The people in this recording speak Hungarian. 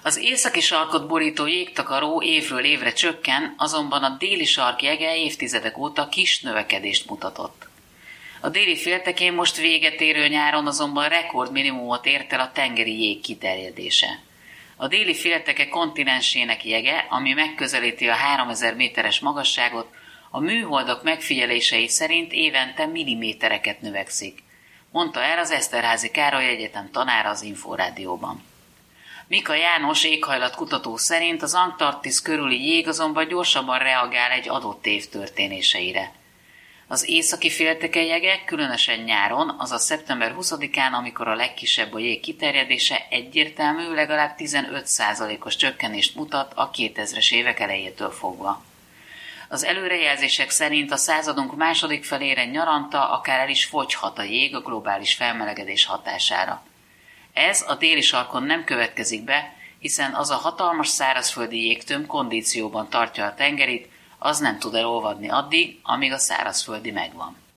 Az északi sarkot borító jégtakaró évről évre csökken, azonban a déli sark jege évtizedek óta kis növekedést mutatott. A déli féltekén most véget érő nyáron azonban rekordminimumot ért el a tengeri jég kiterjedése. A déli félteke kontinensének jege, ami megközelíti a 3000 méteres magasságot, a műholdak megfigyelései szerint évente millimétereket növekszik, mondta el az Eszterházy Károly Egyetem tanára az Inforádióban. Mika János éghajlatkutató szerint az Antarktisz körüli jég azonban gyorsabban reagál egy adott év történéseire. Az északi félteke jege, különösen nyáron, azaz szeptember 20-án, amikor a legkisebb a jég kiterjedése, egyértelmű, legalább 15%-os csökkenést mutat a 2000-es évek elejétől fogva. Az előrejelzések szerint a századunk második felére nyaranta akár el is fogyhat a jég a globális felmelegedés hatására. Ez a déli sarkon nem következik be, hiszen az a hatalmas szárazföldi jégtömb kondícióban tartja a tengerit, az nem tud elolvadni addig, amíg a szárazföldi megvan.